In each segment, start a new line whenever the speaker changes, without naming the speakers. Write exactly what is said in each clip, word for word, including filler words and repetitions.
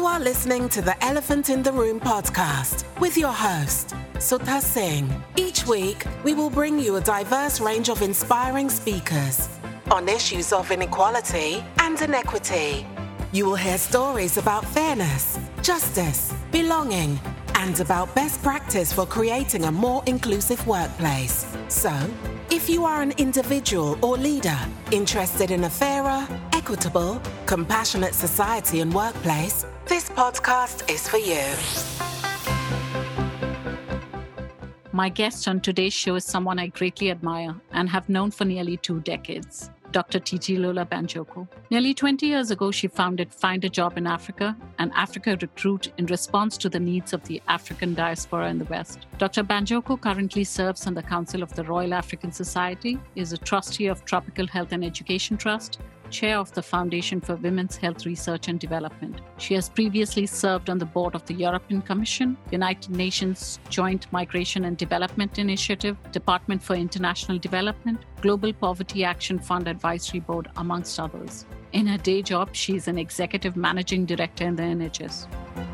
are listening to the Elephant in the Room podcast with your host, Sudha Singh. Each week, we will bring you a diverse range of inspiring speakers on issues of inequality and inequity. You will hear stories about fairness, justice, belonging, and about best practice for creating a more inclusive workplace. So, if you are an individual or leader interested in a fairer, equitable, compassionate society and workplace, this podcast is for you.
My guest on today's show is someone I greatly admire and have known for nearly two decades. Doctor Titilola Banjoko. Nearly twenty years ago, she founded Find a Job in Africa, an Africa Recruit in response to the needs of the African diaspora in the West. Doctor Banjoko currently serves on the Council of the Royal African Society, is a trustee of Tropical Health and Education Trust, chair of the Foundation for Women's Health Research and Development. She has previously served on the board of the European Commission, United Nations Joint Migration and Development Initiative, Department for International Development, Global Poverty Action Fund Advisory Board, amongst others. In her day job, she is an executive managing director in the N H S.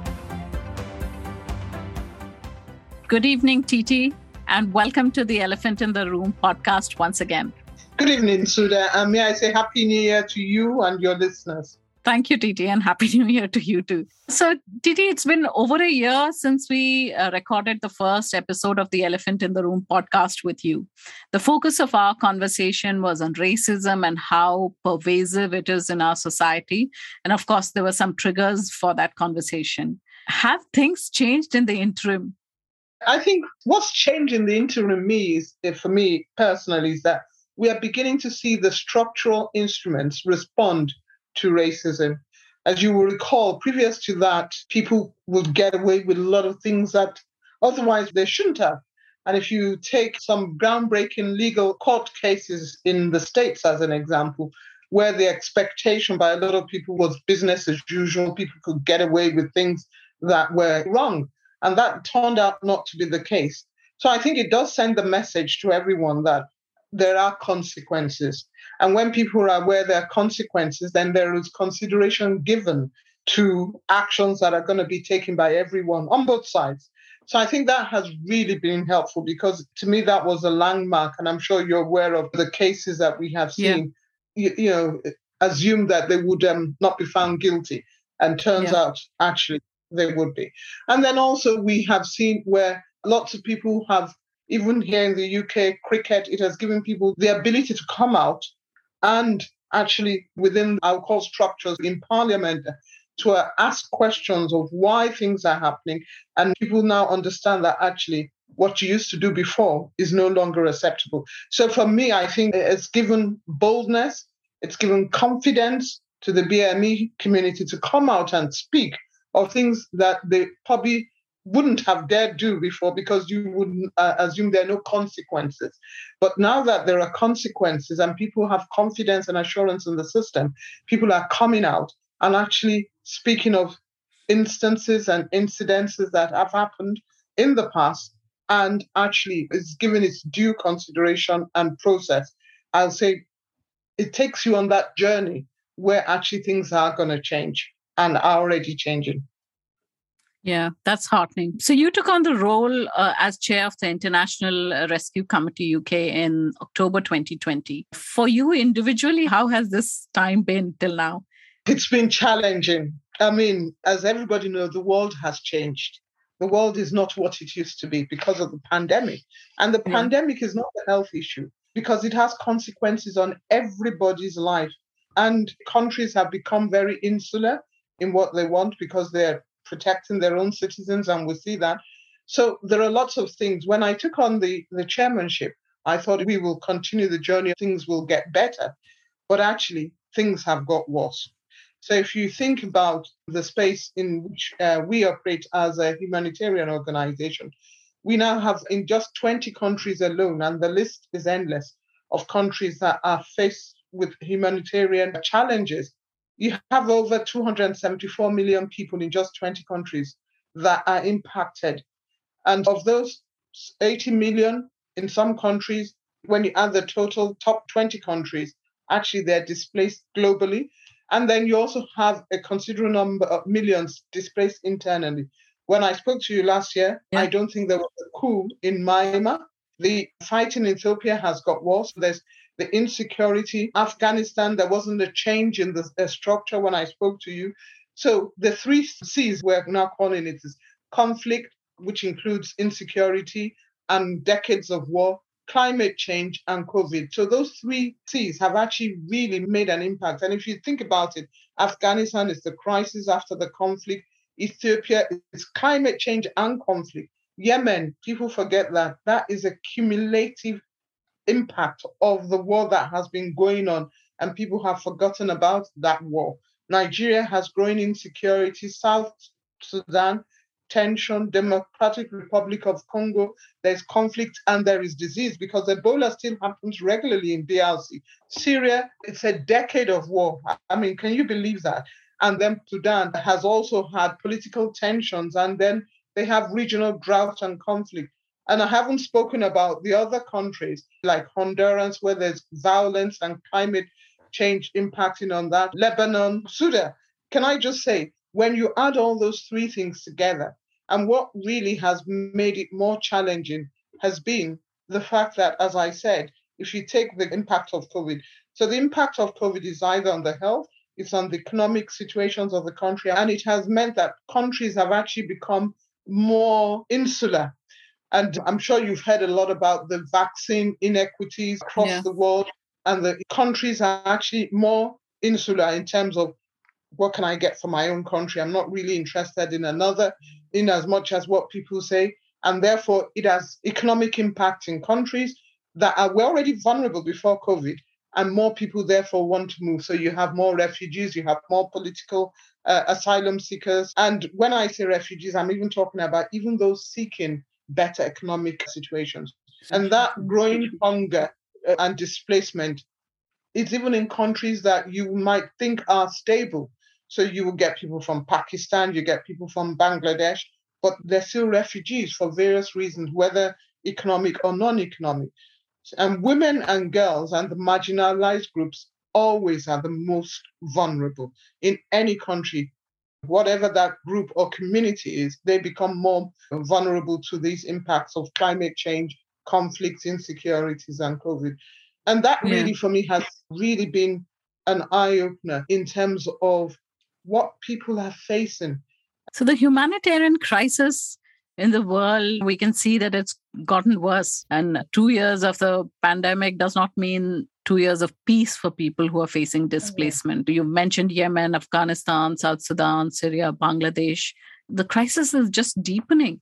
Good evening, Titi, and welcome to the Elephant in the Room podcast once again.
Good evening, Sudha. And may I say Happy New Year to you and your listeners.
Thank you, Titi, and Happy New Year to you too. So, Titi, it's been over a year since we uh, recorded the first episode of the Elephant in the Room podcast with you. The focus of our conversation was on racism and how pervasive it is in our society. And of course, there were some triggers for that conversation. Have things changed in the interim?
I think what's changed in the interim me is, for me personally, is that we are beginning to see the structural instruments respond to racism. As you will recall, previous to that, people would get away with a lot of things that otherwise they shouldn't have. And if you take some groundbreaking legal court cases in the States as an example, where the expectation by a lot of people was business as usual, people could get away with things that were wrong. And that turned out not to be the case. So I think it does send the message to everyone that there are consequences. And when people are aware there are consequences, then there is consideration given to actions that are going to be taken by everyone on both sides. So I think that has really been helpful because to me, that was a landmark. And I'm sure you're aware of the cases that we have seen, yeah. you, you know, assume that they would um, not be found guilty. And turns yeah. out actually they would be. And then also we have seen where lots of people have, even here in the U K, cricket, it has given people the ability to come out and actually within our core structures in Parliament to uh, ask questions of why things are happening. And people now understand that actually what you used to do before is no longer acceptable. So for me, I think it's given boldness, it's given confidence to the B M E community to come out and speak of things that they probably wouldn't have dared do before because you would uh, assume there are no consequences. But now that there are consequences and people have confidence and assurance in the system, people are coming out and actually speaking of instances and incidences that have happened in the past and actually is given its due consideration and process. I'll say it takes you on that journey where actually things are going to change and are already changing.
Yeah, that's heartening. So you took on the role uh, as chair of the International Rescue Committee U K in October twenty twenty. For you individually, how has this time been till now?
It's been challenging. I mean, as everybody knows, the world has changed. The world is not what it used to be because of the pandemic. And the yeah. pandemic is not a health issue because it has consequences on everybody's life. And countries have become very insular in what they want because they're protecting their own citizens, and we see that. So there are lots of things. When I took on the, the chairmanship, I thought we will continue the journey, things will get better. But actually, things have got worse. So if you think about the space in which uh, we operate as a humanitarian organization, we now have in just twenty countries alone, and the list is endless, of countries that are faced with humanitarian challenges. You have over two hundred seventy-four million people in just twenty countries that are impacted. And of those eighty million in some countries, when you add the total top twenty countries, actually they're displaced globally. And then you also have a considerable number of millions displaced internally. When I spoke to you last year, yeah. I don't think there was a coup in Myanmar. The fight in Ethiopia has got worse. There's the insecurity. Afghanistan, there wasn't a change in the, the structure when I spoke to you. So the three C's we're now calling it is conflict, which includes insecurity and decades of war, climate change, and COVID. So those three C's have actually really made an impact. And if you think about it, Afghanistan is the crisis after the conflict. Ethiopia is climate change and conflict. Yemen, people forget that. That is a cumulative impact of the war that has been going on, and people have forgotten about that war. Nigeria has growing insecurity. South Sudan, tension. Democratic Republic of Congo, there's conflict and there is disease because Ebola still happens regularly in D R C. Syria, it's a decade of war. I mean, can you believe that? And then Sudan has also had political tensions, and then they have regional drought and conflict. And I haven't spoken about the other countries like Honduras, where there's violence and climate change impacting on that. Lebanon, Sudan. Can I just say, when you add all those three things together, and what really has made it more challenging has been the fact that, as I said, if you take the impact of COVID, so the impact of COVID is either on the health, it's on the economic situations of the country, and it has meant that countries have actually become more insular. And I'm sure you've heard a lot about the vaccine inequities across yeah. the world, and the countries are actually more insular in terms of what can I get for my own country? I'm not really interested in another, in as much as what people say. And therefore, it has economic impact in countries that are were already vulnerable before COVID, and more people therefore want to move. So you have more refugees, you have more political uh, asylum seekers. And when I say refugees, I'm even talking about even those seeking better economic situations. And that growing hunger and displacement is even in countries that you might think are stable. So you will get people from Pakistan, you get people from Bangladesh, but they're still refugees for various reasons, whether economic or non-economic. And women and girls and the marginalized groups always are the most vulnerable in any country. Whatever that group or community is, they become more vulnerable to these impacts of climate change, conflicts, insecurities, and COVID. And that really, yeah. for me, has really been an eye-opener in terms of what people are facing.
So the humanitarian crisis in the world, we can see that it's gotten worse. And two years of the pandemic does not mean two years of peace for people who are facing displacement. Mm-hmm. You mentioned Yemen, Afghanistan, South Sudan, Syria, Bangladesh. The crisis is just deepening.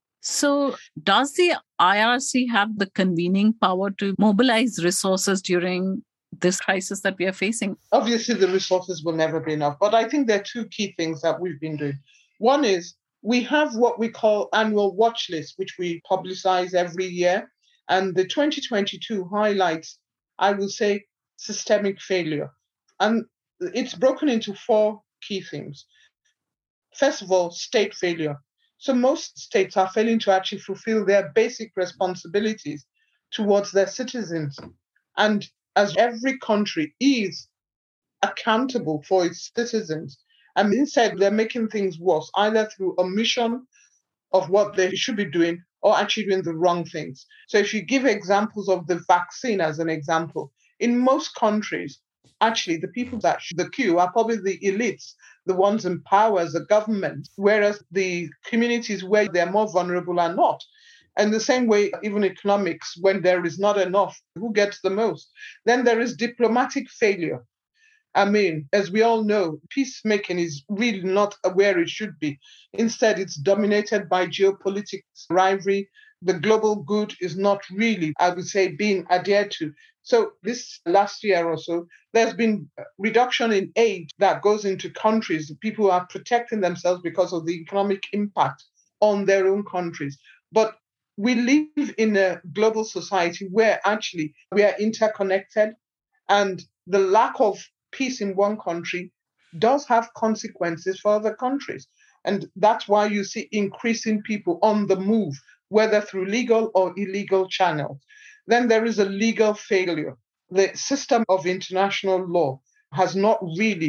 So does the I R C have the convening power to mobilize resources during this crisis that we are facing?
Obviously, the resources will never be enough. But I think there are two key things that we've been doing. One is we have what we call annual watch lists, which we publicize every year. And the twenty twenty-two highlights, I will say, systemic failure. And it's broken into four key themes. First of all, state failure. So most states are failing to actually fulfill their basic responsibilities towards their citizens. And as every country is accountable for its citizens, and instead they're making things worse, either through omission of what they should be doing or actually doing the wrong things. So if you give examples of the vaccine as an example, in most countries, actually the people that should the queue are probably the elites, the ones in power as the government, whereas the communities where they're more vulnerable are not. And the same way, even economics, when there is not enough, who gets the most? Then there is diplomatic failure. I mean, as we all know, peacemaking is really not where it should be. Instead, it's dominated by geopolitics, rivalry. The global good is not really, I would say, being adhered to. So this last year or so, there's been a reduction in aid that goes into countries. People are protecting themselves because of the economic impact on their own countries. But we live in a global society where actually we are interconnected, and the lack of peace in one country does have consequences for other countries. And that's why you see increasing people on the move, whether through legal or illegal channels. Then there is a legal failure. The system of international law has not really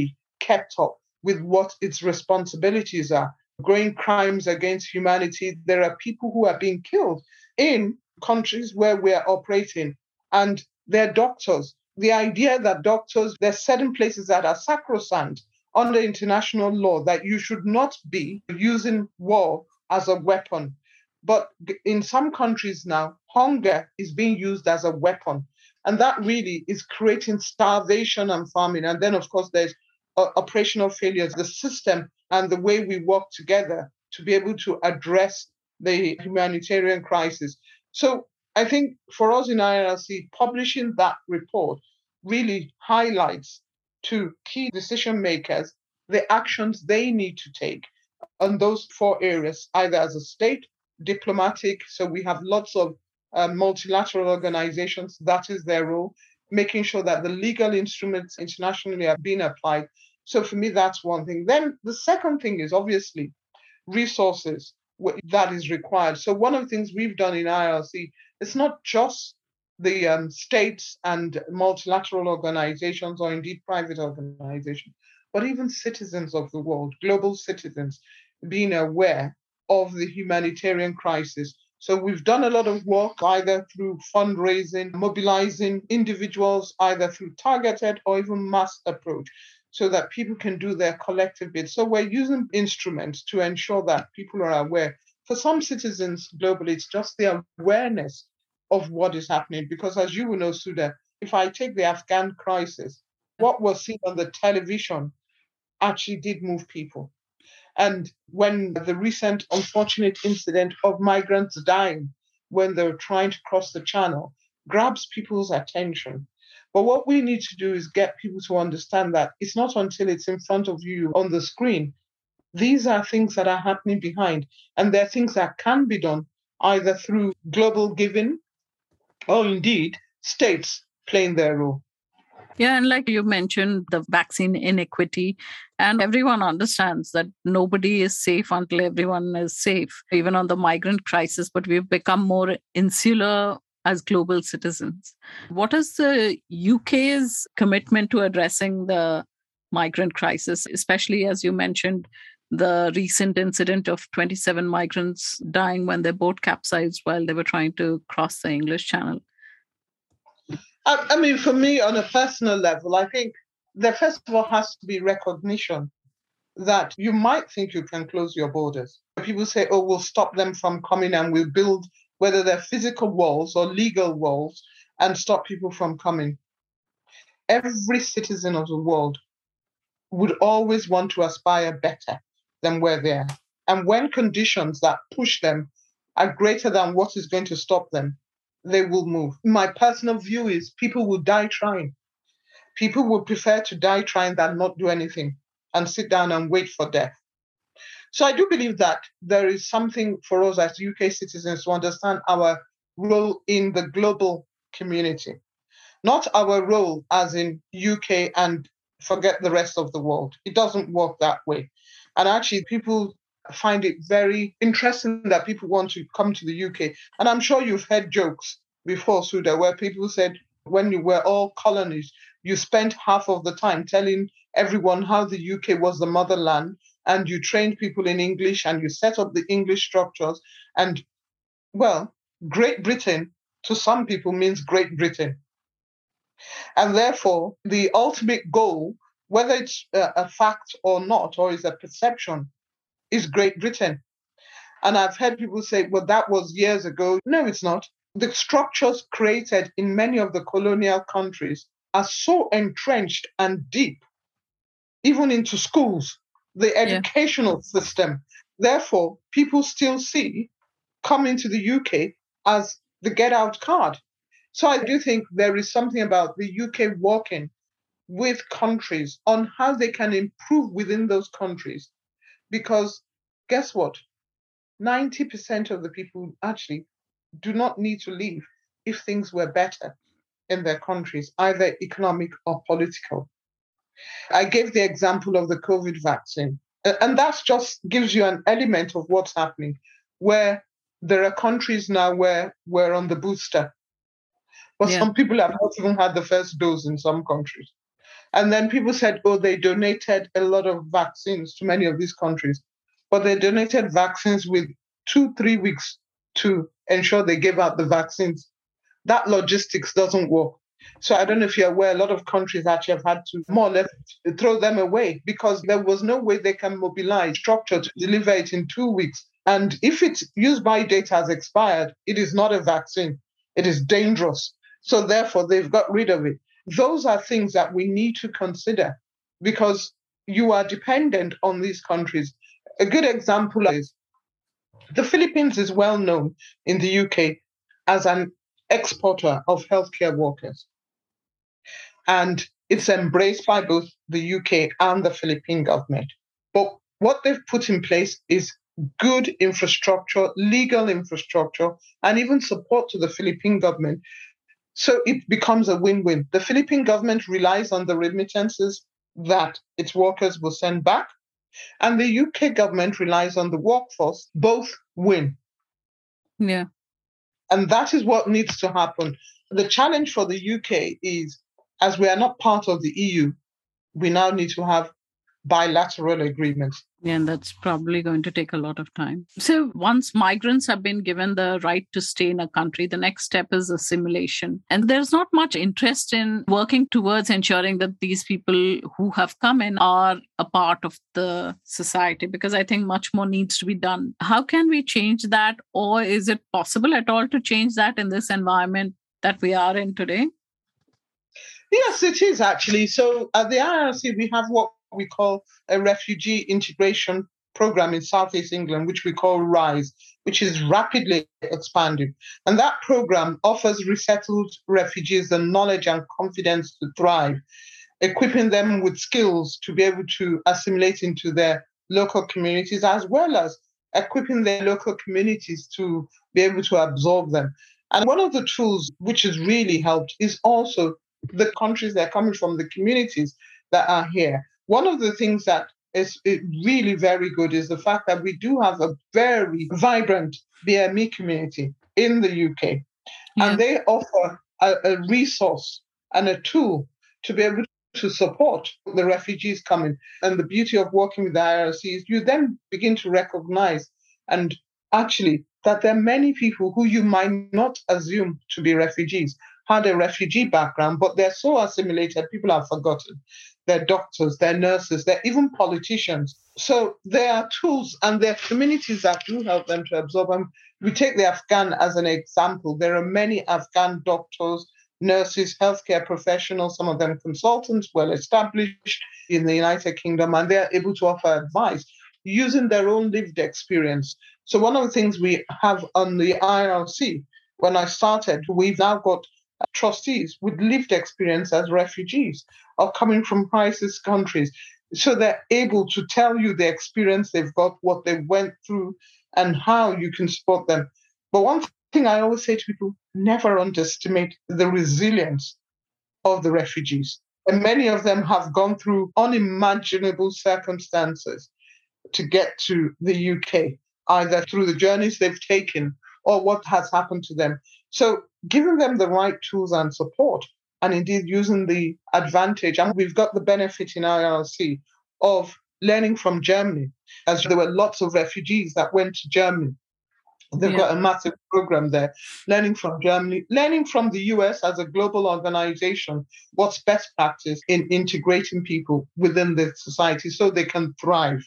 kept up with what its responsibilities are. Growing crimes against humanity, there are people who are being killed in countries where we are operating, and they're doctors. The idea that doctors, there's certain places that are sacrosanct under international law, that you should not be using war as a weapon. But in some countries now, hunger is being used as a weapon. And that really is creating starvation and famine. And then, of course, there's uh, operational failures, the system and the way we work together to be able to address the humanitarian crisis. So I think for us in I R L C, publishing that report really highlights to key decision makers the actions they need to take on those four areas, either as a state, diplomatic. So we have lots of uh, multilateral organizations, that is their role, making sure that the legal instruments internationally are being applied. So for me, that's one thing. Then the second thing is obviously resources that is required. So one of the things we've done in I R L C, it's not just the um, states and multilateral organizations or indeed private organizations, but even citizens of the world, global citizens, being aware of the humanitarian crisis. So we've done a lot of work either through fundraising, mobilizing individuals, either through targeted or even mass approach, so that people can do their collective bit. So we're using instruments to ensure that people are aware. For some citizens globally, it's just the awareness of what is happening. Because as you will know, Sudha, if I take the Afghan crisis, what was seen on the television actually did move people. And when the recent unfortunate incident of migrants dying when they were trying to cross the channel grabs people's attention. But what we need to do is get people to understand that it's not until it's in front of you on the screen. These are things that are happening behind, and they're things that can be done either through global giving or indeed states playing their role.
Yeah, and like you mentioned, the vaccine inequity, and everyone understands that nobody is safe until everyone is safe, even on the migrant crisis, but we've become more insular as global citizens. What is the U K's commitment to addressing the migrant crisis, especially as you mentioned, the recent incident of twenty-seven migrants dying when their boat capsized while they were trying to cross the English Channel?
I mean, for me, on a personal level, I think there first of all has to be recognition that you might think you can close your borders. People say, oh, we'll stop them from coming and we'll build, whether they're physical walls or legal walls, and stop people from coming. Every citizen of the world would always want to aspire better than where they are. And when conditions that push them are greater than what is going to stop them, they will move. My personal view is people will die trying. People would prefer to die trying than not do anything and sit down and wait for death. So I do believe that there is something for us as U K citizens to understand our role in the global community, not our role as in U K and forget the rest of the world. It doesn't work that way. And actually, people find it very interesting that people want to come to the U K. And I'm sure you've heard jokes before, Sudha, where people said when you were all colonies, you spent half of the time telling everyone how the U K was the motherland, and you trained people in English and you set up the English structures. And, well, Great Britain to some people means Great Britain. And therefore, the ultimate goal, whether it's a, a fact or not, or is a perception, is Great Britain. And I've heard people say, well, that was years ago. No, it's not. The structures created in many of the colonial countries are so entrenched and deep, even into schools, the educational yeah. system. Therefore, people still see coming to the U K as the get out card. So I do think there is something about the U K working with countries on how they can improve within those countries. Because guess what? ninety percent of the people actually do not need to leave if things were better in their countries, either economic or political. I gave the example of the COVID vaccine, and that just gives you an element of what's happening, where there are countries now where we're on the booster, but yeah. some people have not even had the first dose in some countries. And then people said, oh, they donated a lot of vaccines to many of these countries. But they donated vaccines with two, three weeks to ensure they gave out the vaccines. That logistics doesn't work. So I don't know if you're aware, a lot of countries actually have had to more or less throw them away because there was no way they can mobilize structure to deliver it in two weeks. And if its use-by date has expired, it is not a vaccine. It is dangerous. So therefore, they've got rid of it. Those are things that we need to consider because you are dependent on these countries. A good example is the Philippines is well known in the U K as an exporter of healthcare workers. And it's embraced by both the U K and the Philippine government. But what they've put in place is good infrastructure, legal infrastructure, and even support to the Philippine government. So it becomes a win-win. The Philippine government relies on the remittances that its workers will send back, and the U K government relies on the workforce. Both win.
Yeah.
And that is what needs to happen. The challenge for the U K is, as we are not part of the E U, we now need to have bilateral agreements.
Yeah, and that's probably going to take a lot of time. So once migrants have been given the right to stay in a country, the next step is assimilation. And there's not much interest in working towards ensuring that these people who have come in are a part of the society, because I think much more needs to be done. How can we change that? Or is it possible at all to change that in this environment that we are in today?
Yes, it is actually. So at the I R C, we have what we call a refugee integration program in Southeast England, which we call RISE, which is rapidly expanding. And that program offers resettled refugees the knowledge and confidence to thrive, equipping them with skills to be able to assimilate into their local communities, as well as equipping their local communities to be able to absorb them. And one of the tools which has really helped is also the countries they're coming from, the communities that are here. One of the things that is really very good is the fact that we do have a very vibrant B M E community in the U K. Yeah. And they offer a, a resource and a tool to be able to support the refugees coming. And the beauty of working with the I R C is you then begin to recognize and actually that there are many people who you might not assume to be refugees had a refugee background, but they're so assimilated, people have forgotten. They're doctors, they're nurses, they're even politicians. So there are tools and there are communities that do help them to absorb them. We take the Afghan as an example. There are many Afghan doctors, nurses, healthcare professionals, some of them consultants, well established in the United Kingdom, and they're able to offer advice using their own lived experience. So one of the things we have on the I R C, when I started, we've now got trustees with lived experience as refugees or coming from crisis countries. So they're able to tell you the experience they've got, what they went through, and how you can support them. But one thing I always say to people, never underestimate the resilience of the refugees. And many of them have gone through unimaginable circumstances to get to the U K, either through the journeys they've taken or what has happened to them. So giving them the right tools and support, and indeed using the advantage, and we've got the benefit in I R C of learning from Germany, as there were lots of refugees that went to Germany. They've yeah. got a massive program there, learning from Germany, learning from the U S as a global organization, what's best practice in integrating people within the society so they can thrive.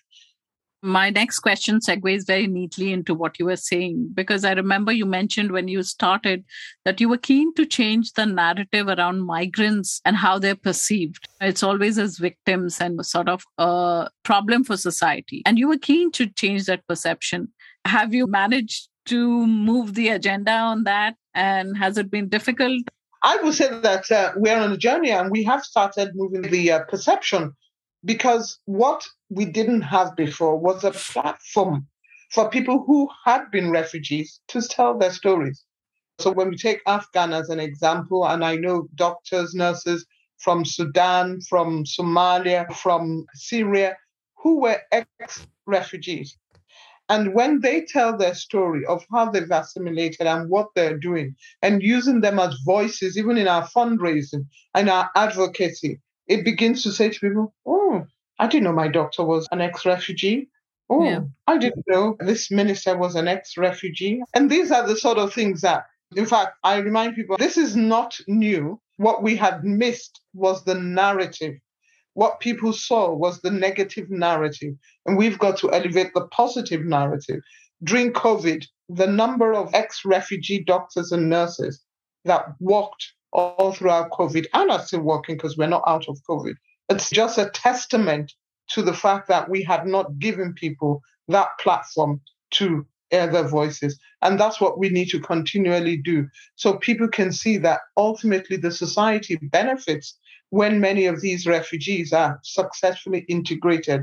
My next question segues very neatly into what you were saying, because I remember you mentioned when you started that you were keen to change the narrative around migrants and how they're perceived. It's always as victims and sort of a problem for society. And you were keen to change that perception. Have you managed to move the agenda on that? And has it been difficult?
I would say that uh, we're on a journey and we have started moving the uh, perception, because what we didn't have before was a platform for people who had been refugees to tell their stories. So when we take Afghan as an example, and I know doctors, nurses from Sudan, from Somalia, from Syria, who were ex-refugees. And when they tell their story of how they've assimilated and what they're doing, and using them as voices, even in our fundraising and our advocacy, it begins to say to people, oh, I didn't know my doctor was an ex-refugee. Oh, yeah. I didn't know this minister was an ex-refugee. And these are the sort of things that, in fact, I remind people, this is not new. What we had missed was the narrative. What people saw was the negative narrative. And we've got to elevate the positive narrative. During COVID, the number of ex-refugee doctors and nurses that worked all throughout COVID and are still working because we're not out of COVID, it's just a testament to the fact that we had not given people that platform to air their voices. And that's what we need to continually do. So people can see that ultimately the society benefits when many of these refugees are successfully integrated.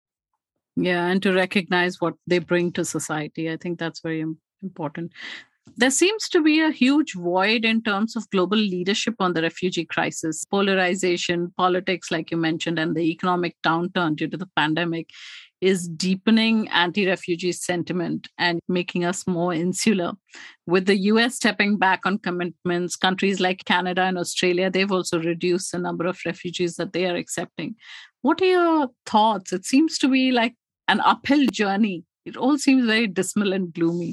Yeah, and to recognize what they bring to society. I think that's very important. There seems to be a huge void in terms of global leadership on the refugee crisis. Polarization, politics, like you mentioned, and the economic downturn due to the pandemic is deepening anti-refugee sentiment and making us more insular. With the U S stepping back on commitments, countries like Canada and Australia, they've also reduced the number of refugees that they are accepting. What are your thoughts? It seems to be like an uphill journey. It all seems very dismal and gloomy.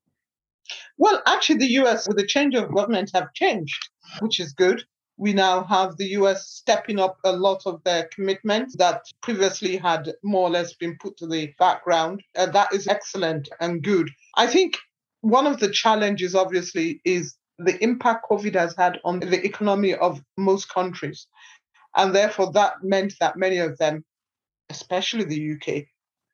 Well, actually, the U S, with the change of government, have changed, which is good. We now have the U S stepping up a lot of their commitments that previously had more or less been put to the background. Uh, that is excellent and good. I think one of the challenges, obviously, is the impact COVID has had on the economy of most countries. And therefore, that meant that many of them, especially the U K,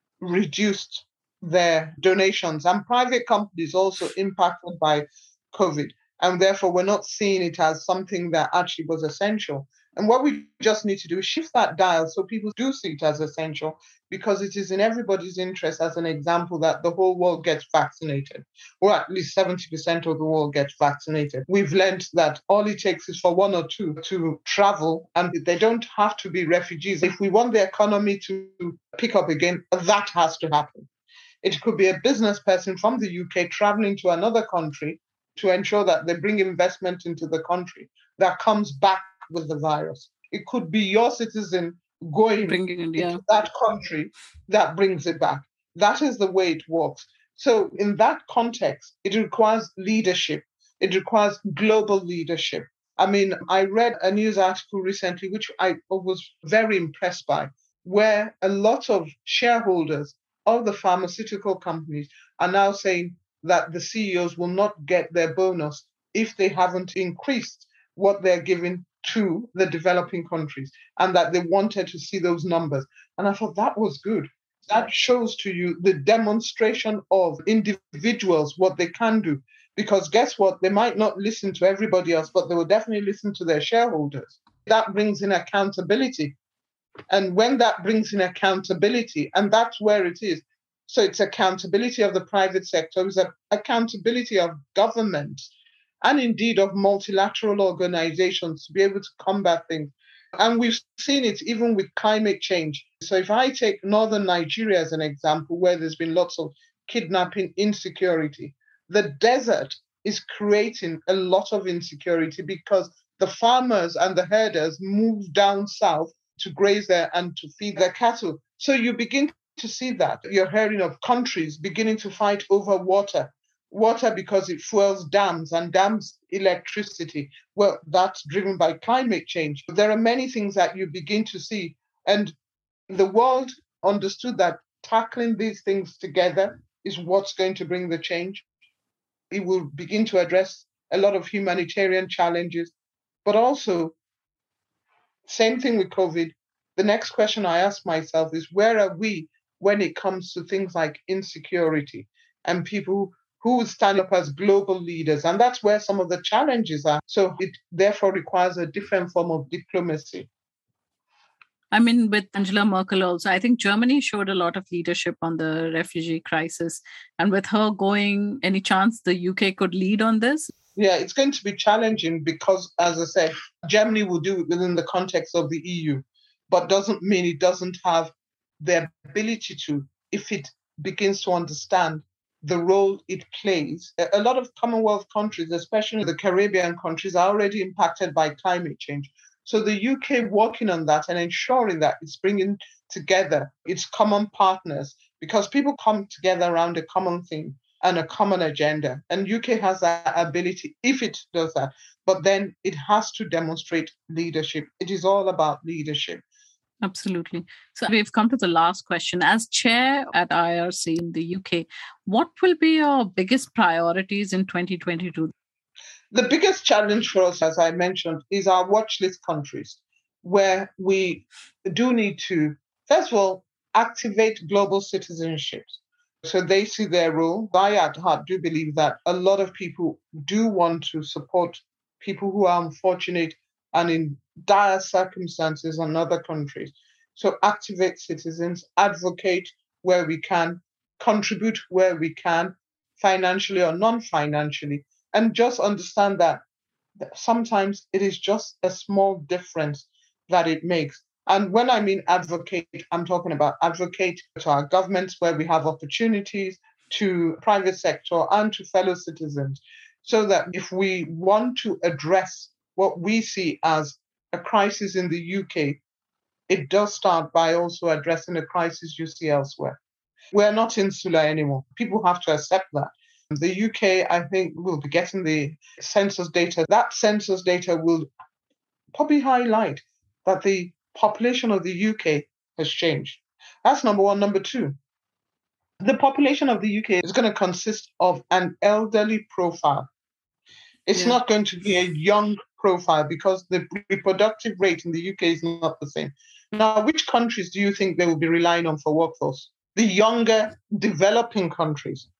reduced their donations, and private companies also impacted by COVID. And therefore, we're not seeing it as something that actually was essential. And what we just need to do is shift that dial so people do see it as essential, because it is in everybody's interest, as an example, that the whole world gets vaccinated, or at least seventy percent of the world gets vaccinated. We've learned that all it takes is for one or two to travel, and they don't have to be refugees. If we want the economy to pick up again, that has to happen. It could be a business person from the U K traveling to another country to ensure that they bring investment into the country that comes back with the virus. It could be your citizen going
Bringing, yeah.
into that country that brings it back. That is the way it works. So in that context, it requires leadership. It requires global leadership. I mean, I read a news article recently, which I was very impressed by, where a lot of shareholders of the pharmaceutical companies are now saying that the C E Os will not get their bonus if they haven't increased what they're giving to the developing countries, and that they wanted to see those numbers. And I thought that was good. That shows to you the demonstration of individuals, what they can do. Because guess what? They might not listen to everybody else, but they will definitely listen to their shareholders. That brings in accountability. And when that brings in accountability, and that's where it is. So it's accountability of the private sector, it's accountability of government, and indeed of multilateral organizations to be able to combat things. And we've seen it even with climate change. So if I take northern Nigeria as an example, where there's been lots of kidnapping, insecurity, the desert is creating a lot of insecurity because the farmers and the herders move down south to graze there and to feed their cattle. So you begin to see that. You're hearing of countries beginning to fight over water. Water because it fuels dams, and dams electricity. Well, that's driven by climate change. There are many things that you begin to see. And the world understood that tackling these things together is what's going to bring the change. It will begin to address a lot of humanitarian challenges, but also, same thing with COVID. The next question I ask myself is, where are we when it comes to things like insecurity and people who would stand up as global leaders? And that's where some of the challenges are. So it therefore requires a different form of diplomacy.
I mean, with Angela Merkel also, I think Germany showed a lot of leadership on the refugee crisis. And with her going, any chance the U K could lead on this?
Yeah, it's going to be challenging because, as I said, Germany will do it within the context of the E U, but doesn't mean it doesn't have the ability to, if it begins to understand the role it plays. A lot of Commonwealth countries, especially the Caribbean countries, are already impacted by climate change. So the U K working on that and ensuring that it's bringing together its common partners, because people come together around a common thing and a common agenda. And U K has that ability if it does that. But then it has to demonstrate leadership. It is all about leadership.
Absolutely. So we've come to the last question. As chair at I R C in the U K, what will be your biggest priorities in twenty twenty-two?
The biggest challenge for us, as I mentioned, is our watch list countries, where we do need to, first of all, activate global citizenship. So they see their role. I at heart do believe that a lot of people do want to support people who are unfortunate and in dire circumstances in other countries. So activate citizens, advocate where we can, contribute where we can, financially or non-financially, and just understand that sometimes it is just a small difference that it makes. And when I mean advocate, I'm talking about advocate to our governments where we have opportunities, to private sector and to fellow citizens, so that if we want to address what we see as a crisis in the U K, it does start by also addressing a crisis you see elsewhere. We're not insular anymore. People have to accept that. The U K, I think, will be getting the census data. That census data will probably highlight that the population of the U K has changed. That's number one. Number two, the population of the U K is going to consist of an elderly profile. It's yeah. not going to be a young profile because the reproductive rate in the U K is not the same. Now, which countries do you think they will be relying on for workforce? The younger developing countries.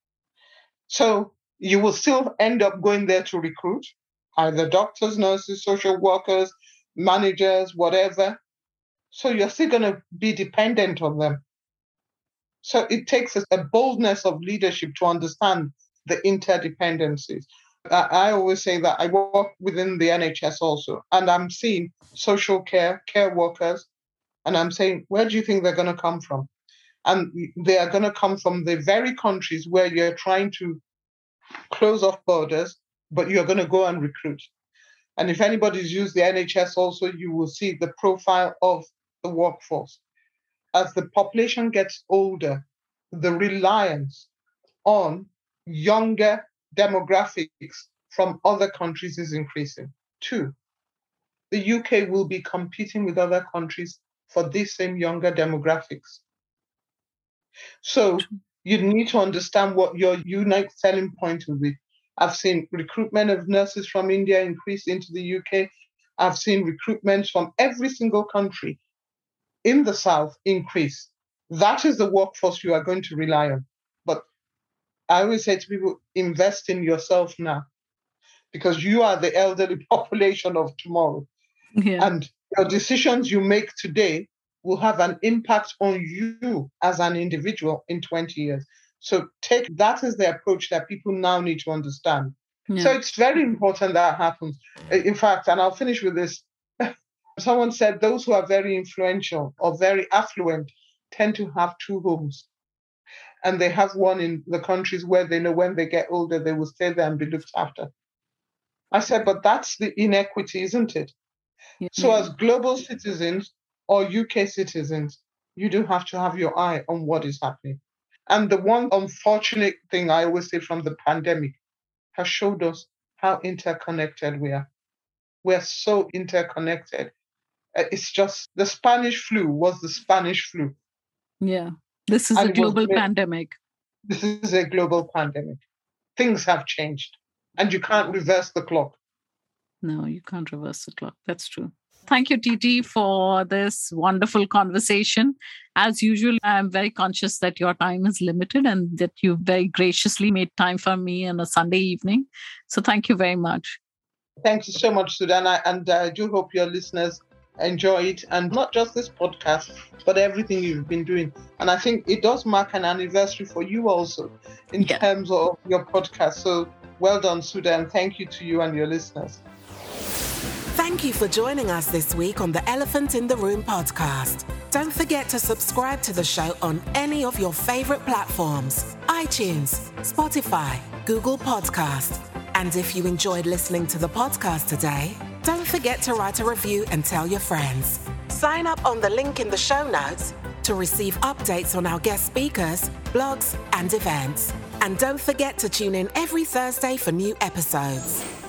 So you will still end up going there to recruit either doctors, nurses, social workers, managers, whatever. So you're still going to be dependent on them. So it takes a boldness of leadership to understand the interdependencies. I always say that I work within the N H S also, and I'm seeing social care, care workers, and I'm saying, where do you think they're going to come from? And they are going to come from the very countries where you're trying to close off borders, but you're going to go and recruit. And if anybody's used the N H S also, you will see the profile of the workforce. As the population gets older, the reliance on younger demographics from other countries is increasing. Two, the U K will be competing with other countries for these same younger demographics. So you need to understand what your unique selling point will be. I've seen recruitment of nurses from India increase into the U K. I've seen recruitment from every single country in the South increase. That is the workforce you are going to rely on. But I always say to people, invest in yourself now, because you are the elderly population of tomorrow.
Yeah.
And your decisions you make today will have an impact on you as an individual in twenty years. So take that as the approach that people now need to understand. Yeah. So it's very important that happens. In fact, and I'll finish with this, someone said those who are very influential or very affluent tend to have two homes. And they have one in the countries where they know when they get older, they will stay there and be looked after. I said, but that's the inequity, isn't it? Yeah. So as global citizens or U K citizens, you do have to have your eye on what is happening. And the one unfortunate thing I always say from the pandemic has showed us how interconnected we are. We're so interconnected. It's just the Spanish flu was the Spanish flu.
Yeah. This is and a global was, pandemic.
This is a global pandemic. Things have changed, and you can't reverse the clock.
No, you can't reverse the clock. That's true. Thank you, Titi, for this wonderful conversation. As usual, I'm very conscious that your time is limited and that you very graciously made time for me on a Sunday evening. So thank you very much.
Thank you so much, Sudana. And I do hope your listeners enjoy it, and not just this podcast, but everything you've been doing. And I think it does mark an anniversary for you also in yeah. terms of your podcast. So well done, Sudha, and thank you to you and your listeners.
Thank you for joining us this week on the Elephant in the Room podcast. Don't forget to subscribe to the show on any of your favorite platforms: iTunes, Spotify, Google Podcast. And if you enjoyed listening to the podcast today, Don't forget to write a review and tell your friends. Sign up on the link in the show notes to receive updates on our guest speakers, blogs, and events. And don't forget to tune in every Thursday for new episodes.